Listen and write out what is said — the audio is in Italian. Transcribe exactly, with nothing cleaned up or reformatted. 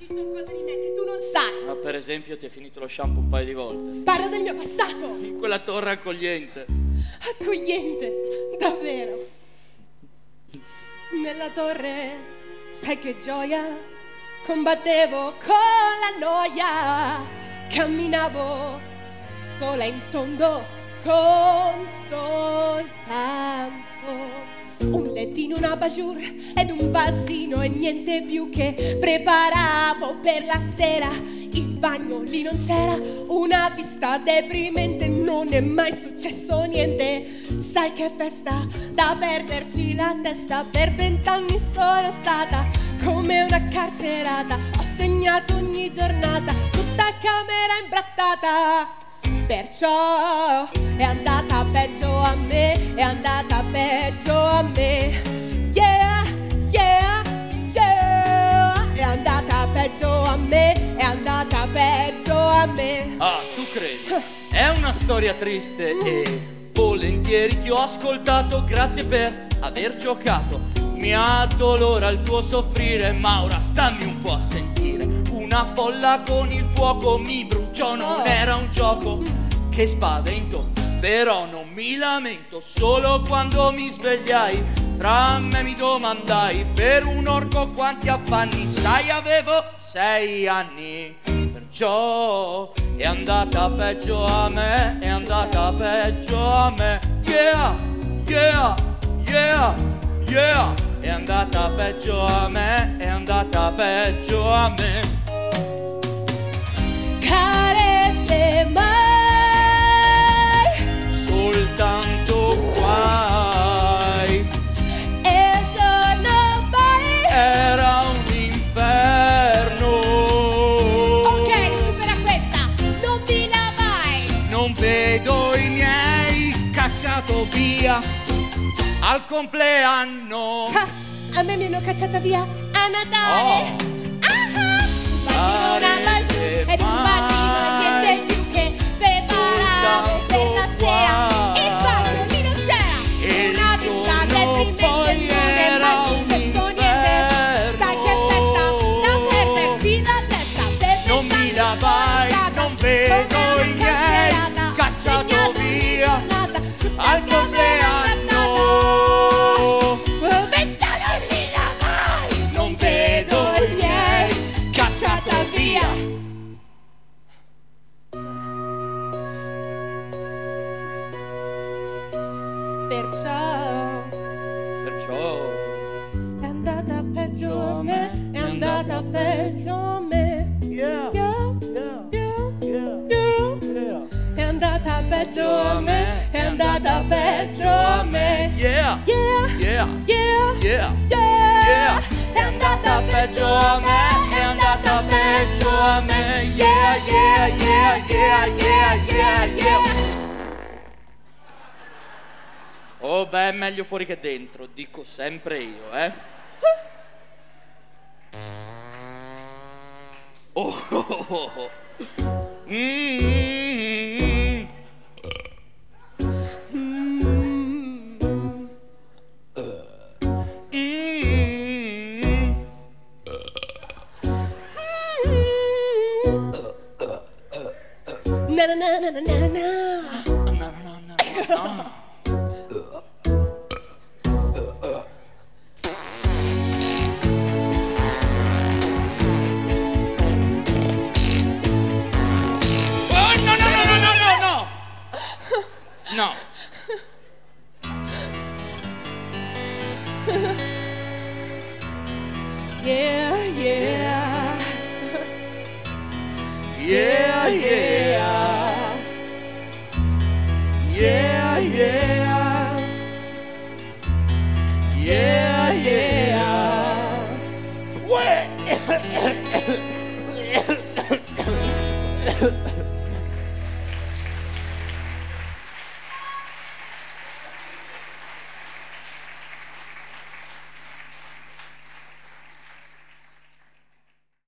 Ci sono cose di me che tu non sai. Ma per esempio ti è finito lo shampoo un paio di volte. Parlo del mio passato. In quella torre accogliente. Accogliente, davvero. Nella torre, sai che gioia. Combattevo con la noia. Camminavo sola in tondo con soltanto un lettino, una bajour ed un vasino e niente più che preparavo per la sera. Il bagno lì non c'era, una vista deprimente, non è mai successo niente. Sai che festa da perderci la testa, per vent'anni sono stata come una carcerata. Ho segnato ogni giornata, tutta camera imbrattata. Perciò è andata peggio a me, è andata peggio a me. Yeah, yeah, yeah. È andata peggio a me, è andata peggio a me. Ah, tu credi? È una storia triste e volentieri ti ho ascoltato. Grazie per aver giocato. Mi addolora il tuo soffrire, ma ora stammi un po' a sentire. Una folla con il fuoco mi bruciò, non era un gioco. Che spavento, però non mi lamento. Solo quando mi svegliai, fra me mi domandai per un orco quanti affanni. Sai, avevo sei anni, perciò è andata peggio a me, è andata peggio a me. Yeah, yeah, yeah, yeah. È andata peggio a me, è andata peggio a me. Carezze mai, soltanto guai. E il giorno mai Era un inferno. Ok, supera questa, non vi la mai. Non vedo i miei, cacciato via al compleanno. Ah, a me mi hanno cacciata via a Natale. Oh. Ah, un basino, una bajour ed un basino e niente più che preparavo per la sera. Il bagno lì non c'era, una vista deprimente, non è mai successo niente. Sai che festa da perderci la testa, per Non mi vent'anni la vai, sono stata non vedo come una i miei, carcerata. Ho cacciato segnato ogni via giornata, tutta al camera compleanno. vent'anni non mi la mai, Non vedo i miei, cacciata via. Perciò Perciò è andata peggio a me, è andata peggio a me. yeah, Yeah, yeah, yeah, yeah, yeah. yeah. È andata peggio a me, è andata peggio a me. Yeah, Yeah, yeah, yeah, yeah, yeah. yeah. È andata peggio a me, è andata peggio a me. Yeah, yeah, yeah, yeah, yeah, yeah, yeah. Oh beh, meglio fuori che dentro, dico sempre io, eh. Oh, oh, oh, oh. Mm-hmm. Na na na na na na na. No, no, no, no, no. Oh, no, no, no, no, no, no, no. Yeah, yeah. Yeah, yeah. Yeah, yeah. Yeah, yeah. Uè!